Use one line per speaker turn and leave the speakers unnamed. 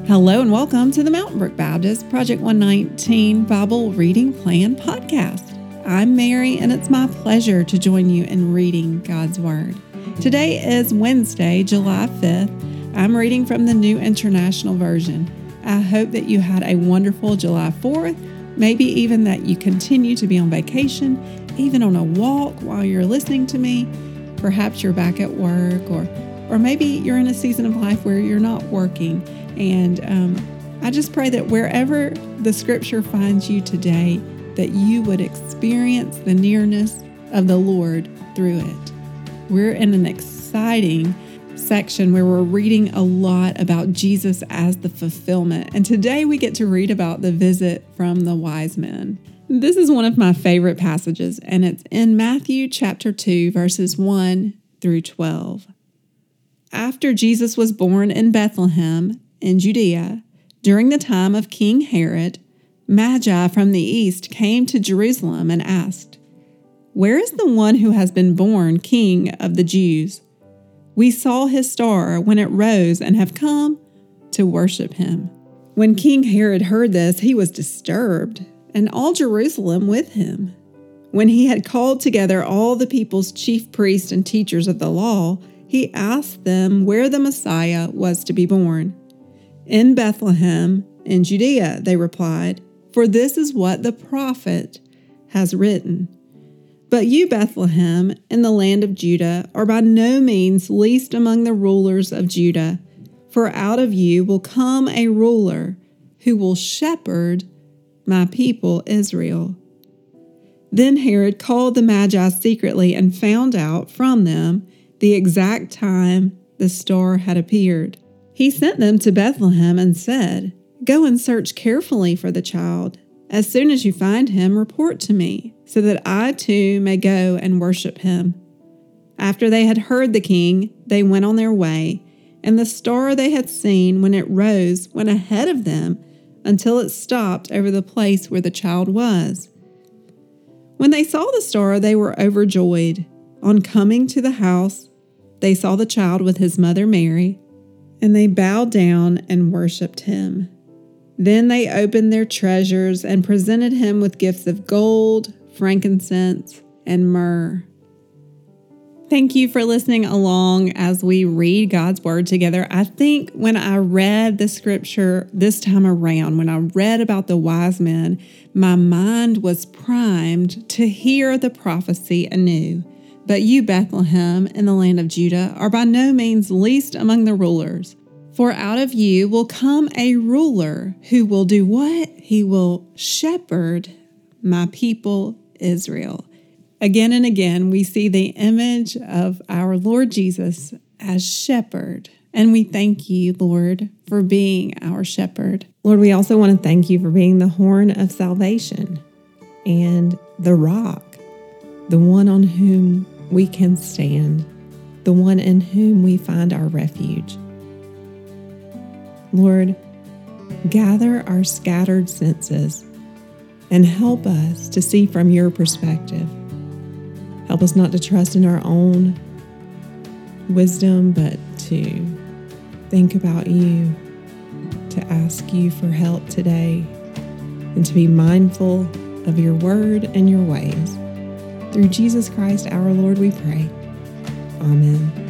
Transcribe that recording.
Hello and welcome to the Mountain Brook Baptist Project 119 Bible Reading Plan Podcast. I'm Mary and it's my pleasure to join you in reading God's Word. Today is Wednesday, July 5th. I'm reading from the New International Version. I hope that you had a wonderful July 4th, maybe even that you continue to be on vacation, even on a walk while you're listening to me. Perhaps you're back at work or maybe you're in a season of life where you're not working. And I just pray that wherever the scripture finds you today, that you would experience the nearness of the Lord through it. We're in an exciting section where we're reading a lot about Jesus as the fulfillment. And today we get to read about the visit from the wise men. This is one of my favorite passages, and it's in Matthew chapter 2, verses 1 through 12. After Jesus was born in Bethlehem in Judea, during the time of King Herod, Magi from the east came to Jerusalem and asked, "Where is the one who has been born King of the Jews? We saw his star when it rose and have come to worship him." When King Herod heard this, he was disturbed, and all Jerusalem with him. When he had called together all the people's chief priests and teachers of the law, he asked them where the Messiah was to be born. "In Bethlehem, in Judea," they replied, "for this is what the prophet has written. But you, Bethlehem, in the land of Judah, are by no means least among the rulers of Judah, for out of you will come a ruler who will shepherd my people Israel." Then Herod called the Magi secretly and found out from them the exact time the star had appeared. He sent them to Bethlehem and said, "Go and search carefully for the child. As soon as you find him, report to me, so that I too may go and worship him." After they had heard the king, they went on their way, and the star they had seen when it rose went ahead of them until it stopped over the place where the child was. When they saw the star, they were overjoyed. On coming to the house, they saw the child with his mother Mary, and they bowed down and worshipped him. Then they opened their treasures and presented him with gifts of gold, frankincense, and myrrh. Thank you for listening along as we read God's Word together. I think when I read the scripture this time around, when I read about the wise men, my mind was primed to hear the prophecy anew. "But you, Bethlehem, in the land of Judah, are by no means least among the rulers. For out of you will come a ruler who will do what? He will shepherd my people Israel." Again and again, we see the image of our Lord Jesus as shepherd. And we thank you, Lord, for being our shepherd. Lord, we also want to thank you for being the horn of salvation and the rock, the one on whom we can stand, the one in whom we find our refuge. Lord, gather our scattered senses and help us to see from your perspective. Help us not to trust in our own wisdom, but to think about you, to ask you for help today, and to be mindful of your word and your ways. Through Jesus Christ our Lord we pray. Amen.